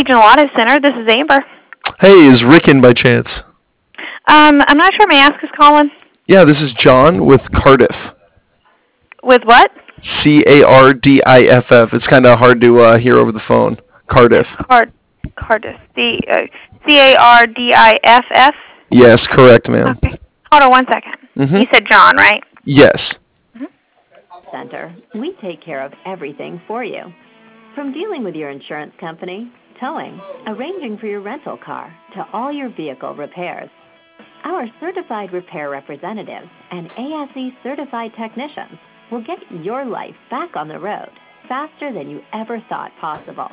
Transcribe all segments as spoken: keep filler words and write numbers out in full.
Regional Auto Center. This is Amber. Hey, is Rick in by chance? Um, I'm not sure. May I ask who's calling? Yeah, this is John with Cardiff. With what? C A R D I F F. It's kind of hard to uh, hear over the phone. Cardiff. Card, Cardiff. C uh, C A R D I F F. Yes, correct, ma'am. Okay. Hold on one second. Mm-hmm. You said John, right? Yes. Center, we take care of everything for you. From dealing with your insurance company, towing, arranging for your rental car, to all your vehicle repairs. Our certified repair representatives and A S E certified technicians will get your life back on the road faster than you ever thought possible.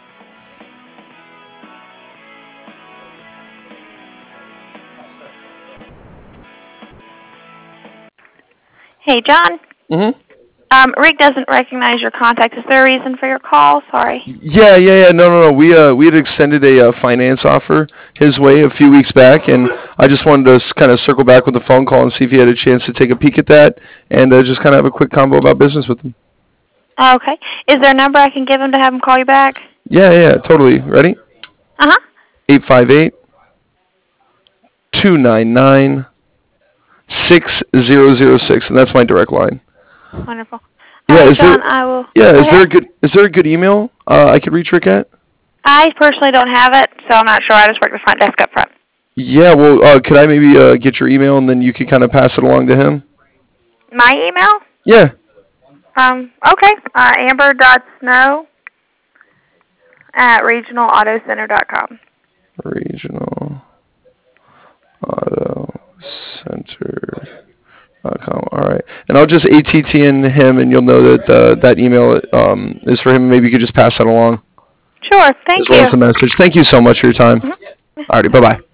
Hey, John. Mm-hmm. Um, Rick doesn't recognize your contact. Is there a reason for your call? Sorry. Yeah, yeah, yeah. No, no, no. We uh we had extended a uh, finance offer his way a few weeks back, and I just wanted to kind of circle back with a phone call and see if he had a chance to take a peek at that, and uh, just kind of have a quick convo about business with him. Okay. Is there a number I can give him to have him call you back? Yeah, yeah, totally. Ready? Uh-huh. eight five eight, two nine nine, six zero zero six, and that's my direct line. Wonderful. Yeah, All right, is John, there? I will. Yeah, Go is there a ahead. good is there a good email uh, I could reach Rick at? I personally don't have it, so I'm not sure. I just work the front desk up front. Yeah, well, uh, could I maybe uh, get your email and then you could kind of pass it along to him? My email? Yeah. Um. Okay. Uh, Amber dot Snow at regional auto center dot com. Regional Auto Center. Com. All right, and I'll just A T T in him, and you'll know that uh, that email um, is for him. Maybe you could just pass that along. Sure. Thank as well you. as the message. Thank you so much for your time. Mm-hmm. All righty, bye bye.